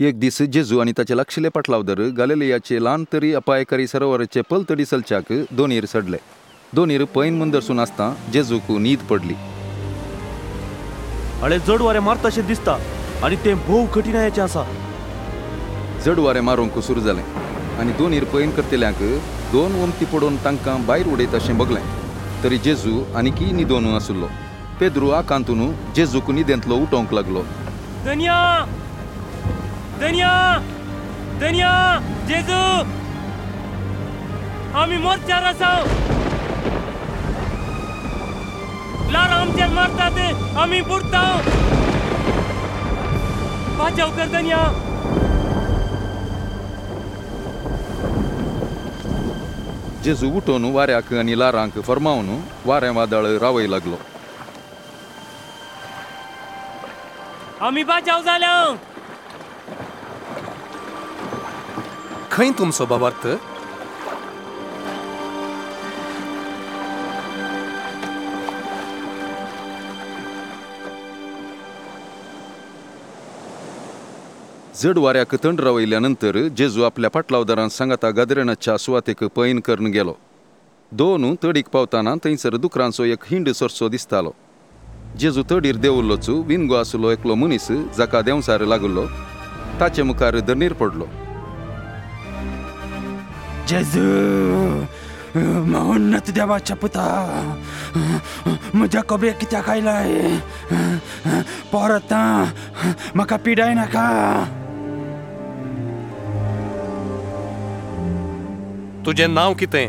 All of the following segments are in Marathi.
एक दीस जेजू आनी ताचे लागशिल्ले पाटलावदर गालिलियाचे ल्हान तरी अपायकारी सरोवराचे पलतडी सलच्याक दोनीर सडले. दोनीर पैन मंदरसून आसता जेजूक न्हीद पडली. अळे जड वारें मारताशें दिसता आनी तें भोव कठीणायेचें आसा. जड वारें मारूंक सुरू जालें आनी दोनीर पैन करतेल्यांक दोन वमती पडोवन तांकां भायर उडयताशें बगलें. तरी जेजू आनीकी न्हिदोन आसुल्लो. पेद्रू आकांतून जेजूक न्हिदेंतलो उठोवंक लागलो. दनिया दनिया दनिया जेजू आमी मोर्चार आसा. लार आमचेर मारतात आमी बुडता. बचाव कर दनिया. जेजू उठोन वाऱ्याक आनी लारांक फर्मावन वारें वादळ रावय लागलो. आमी बचाव जाल्या. खंय तुमचो बाबार्थ? जड वाऱ्याक थंड रावयल्या नंतर जेजू आपल्या पाटलावदारां सांगाता गादरेनाच्या सुवातेक पैन करून गेलो. दोन तडीक पावतना थंयसर दुकरांचो एक हिंड सरसो दिसतालो. जेजू तडीर देंवल्लोच विनगो आसलो एकलो मनीस जाका देंवसार लागलो. ताचे मुखार दनीर पडलो. जेजू उन्नत देवाच्या पुता, म्हज्या कोबेक कित्याक आयलाय? परत म्हाका पिडाय नाका. तुजें नांव कितें?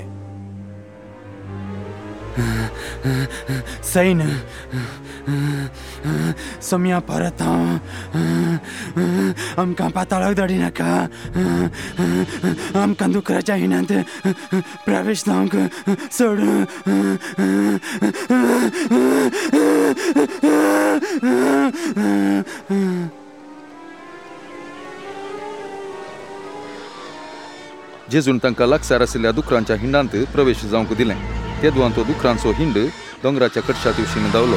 सैन. सोम्या परत आमकां पाताळाक धाडी नाका. आमकां दुकराच्या हिण्यांत प्रवेश जावंक सोड. जेजून तांकां लागसार आशिल्ल्या दुकरांच्या हिंडांत प्रवेश जावंक दिलें. तेदुआं तो दुकरांचो हिंड दोंगराच्या कडशा दिवशीन धांवलो.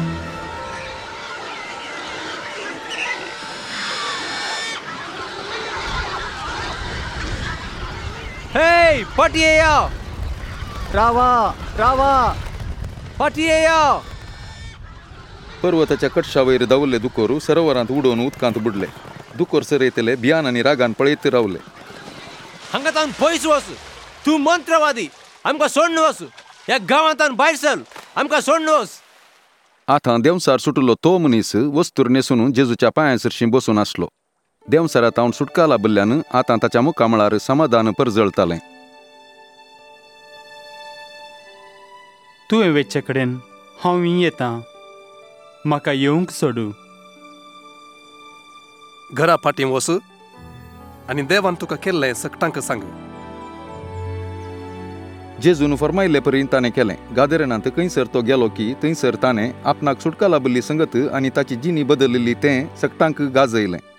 हे फाटी येया. रावा रावा फाटी येया. पर्वताच्या कडशा वयर धांवल्ले दुकोर सरोवरांत उडोवन उदकांत बुडले. दुकोर सरयतले भियान आनी रागान पळयत रावले. हांगातान पयस वच. तूं मंत्रवादी. आमकां सोडून वच. ह्या गांवांतान भायर सर. आमकां सोडून वच. आतां देंवसार सुटलो तो मनीस वस्तूर न्हेसून जेजूच्या पांयां सरशीं बसून आसलो. देंवसारांत हांव सुटका लाभिल्ल्यान आतां ताच्या मुखामळार समाधान परजळतालें. तुवें वेचे कडेन हांव येतां. म्हाका येवंक सोडू. घरा फाटीं वच आनी देवान तुका केल्लें सकटांक सांग. जेजून फर्मायल्ले परी ताणें केलें. गादरेनांत खंयसर तो गेलो की थंयसर ताणें आपणाक सुटका लाभिल्ली संगत आनी ताची जिणी बदलली तें सकटांक गाजयलें.